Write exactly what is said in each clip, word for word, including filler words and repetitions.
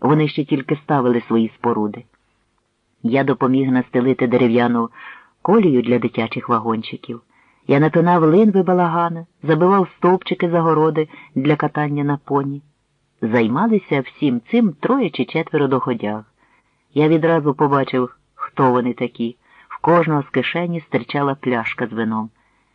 Вони ще тільки ставили свої споруди. Я допоміг настелити дерев'яну колію для дитячих вагончиків. Я напинав линви балагана, забивав стовпчики загороди для катання на поні. Займалися всім цим троє чи четверо доходяг. Я відразу побачив, хто вони такі. В кожного з кишені стирчала пляшка з вином.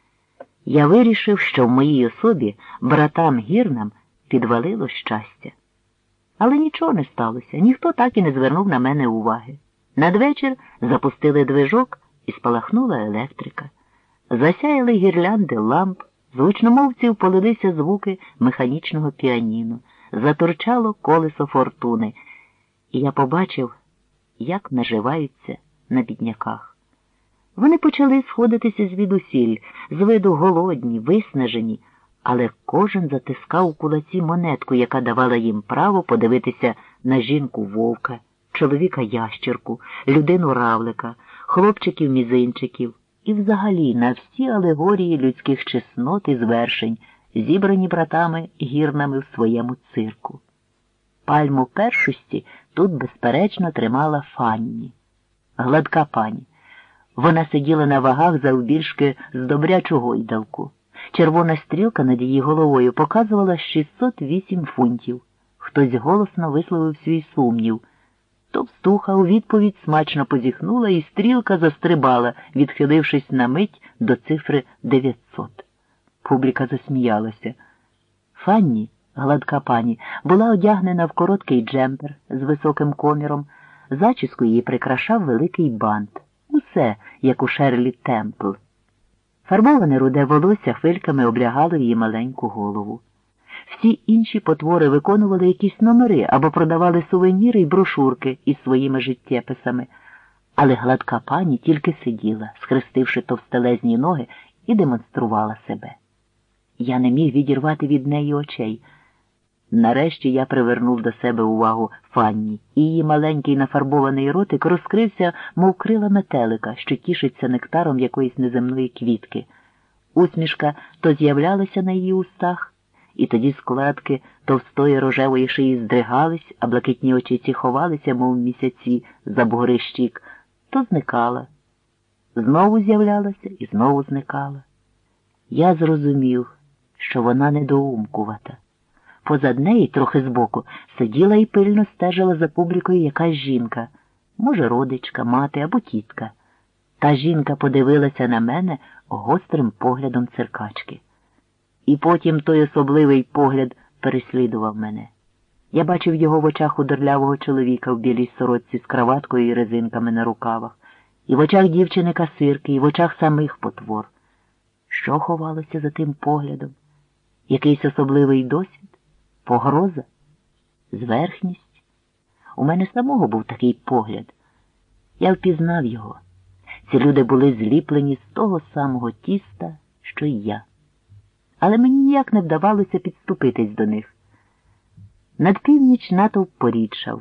Я вирішив, що в моїй особі братам гірнам підвалило щастя. Але нічого не сталося, ніхто так і не звернув на мене уваги. Надвечір запустили движок і спалахнула електрика. Засяяли гірлянди ламп, з гучномовців полилися звуки механічного піаніно, заторчало колесо фортуни, і я побачив, як наживаються на бідняках. Вони почали сходитися звідусіль, з виду голодні, виснажені, але кожен затискав у кулаці монетку, яка давала їм право подивитися на жінку-вовка, чоловіка-ящерку, людину-равлика, хлопчиків-мізинчиків і взагалі на всі алегорії людських чеснот і звершень, зібрані братами гірнами в своєму цирку. Пальму першості тут, безперечно, тримала Фанні, гладка пані. Вона сиділа на вагах завбільшки з добрячу гойдалку. Червона стрілка над її головою показувала шістсот вісім фунтів. Хтось голосно висловив свій сумнів. Товстуха у відповідь смачно позіхнула, і стрілка застрибала, відхилившись на мить до цифри дев'ятсот. Публіка засміялася. Фанні, гладка пані, була одягнена в короткий джемпер з високим коміром, зачіску її прикрашав великий бант. Усе, як у Шерлі Темпл. Фарбоване руде волосся хвильками облягало її маленьку голову. Всі інші потвори виконували якісь номери або продавали сувеніри й брошурки із своїми життєписами, але гладка пані тільки сиділа, схрестивши товстелезні ноги, і демонструвала себе. Я не міг відірвати від неї очей. Нарешті я привернув до себе увагу Фанні, і її маленький нафарбований ротик розкрився, мов крила метелика, що тішиться нектаром якоїсь неземної квітки. Усмішка то з'являлася на її устах, і тоді складки товстої рожевої шиї здригались, а блакитні очиці ховалися, мов місяці, за бугри щік, то зникала. Знову з'являлася і знову зникала. Я зрозумів, що вона недоумкувата. Позад неї, трохи збоку, сиділа і пильно стежила за публікою якась жінка, може, родичка, мати або тітка. Та жінка подивилася на мене гострим поглядом циркачки. І потім той особливий погляд переслідував мене. Я бачив його в очах худорлявого чоловіка в білій сорочці з краваткою і резинками на рукавах, і в очах дівчини-касирки, і в очах самих потвор. Що ховалося за тим поглядом? Якийсь особливий досвід? Погроза? Зверхність? У мене самого був такий погляд. Я впізнав його. Ці люди були зліплені з того самого тіста, що й я. Але мені ніяк не вдавалося підступитись до них. Над північ натовп порідшав.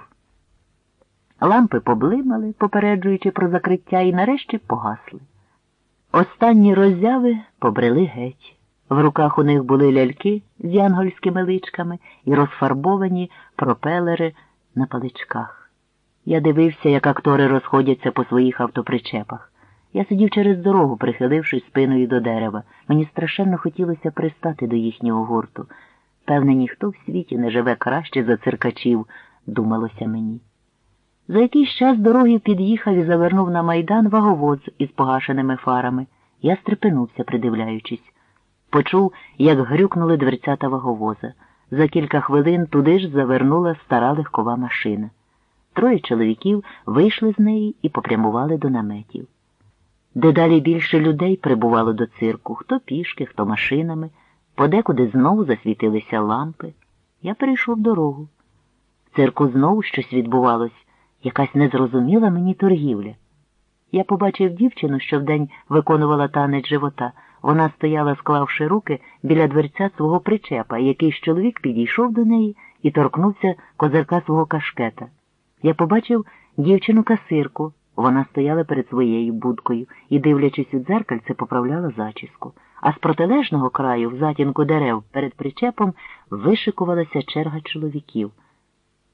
Лампи поблимали, попереджуючи про закриття, і нарешті погасли. Останні роззяви побрели геть. В руках у них були ляльки з янгольськими личками і розфарбовані пропелери на паличках. Я дивився, як актори розходяться по своїх автопричепах. Я сидів через дорогу, прихилившись спиною до дерева. Мені страшенно хотілося пристати до їхнього гурту. Певне, ніхто в світі не живе краще за циркачів, думалося мені. За якийсь час дороги під'їхав і завернув на майдан ваговоз із погашеними фарами. Я стрепенувся, придивляючись. Почув, як грюкнули дверцята ваговоза. За кілька хвилин туди ж завернула стара легкова машина. Троє чоловіків вийшли з неї і попрямували до наметів. Дедалі більше людей прибувало до цирку, хто пішки, хто машинами, подекуди знову засвітилися лампи. Я перейшов дорогу. В цирку знову щось відбувалось, якась незрозуміла мені торгівля. Я побачив дівчину, що вдень виконувала танець живота. Вона стояла, склавши руки, біля дверця свого причепа, і якийсь чоловік підійшов до неї і торкнувся козирка свого кашкета. Я побачив дівчину-касирку. Вона стояла перед своєю будкою і, дивлячись у дзеркальце, поправляла зачіску. А з протилежного краю, в затінку дерев, перед причепом, вишикувалася черга чоловіків.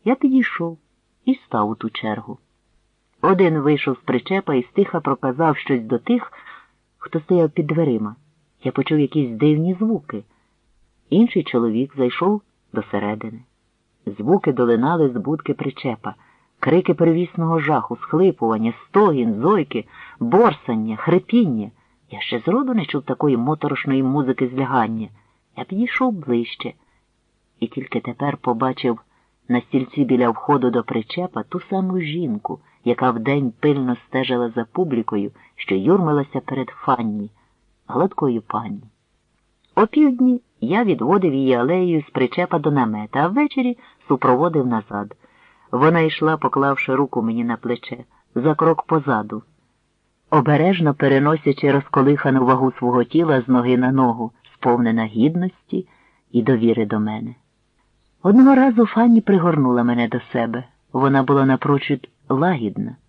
Я підійшов і став у ту чергу. Один вийшов з причепа і стиха проказав щось до тих, хто стояв під дверима. Я почув якісь дивні звуки. Інший чоловік зайшов досередини. Звуки долинали з будки причепа. Крики первісного жаху, схлипування, стогін, зойки, борсання, хрипіння. Я ще зроду не чув такої моторошної музики злягання. Я підійшов ближче і тільки тепер побачив на стільці біля входу до причепа ту саму жінку, яка вдень пильно стежила за публікою, що юрмилася перед Фанні, гладкою пані. О півдні я відводив її алеєю з причепа до намета, а ввечері супроводив назад. Вона йшла, поклавши руку мені на плече, за крок позаду, обережно переносячи розколихану вагу свого тіла з ноги на ногу, сповнена гідності і довіри до мене. Одного разу Фанні пригорнула мене до себе. Вона була напрочуд лагідна.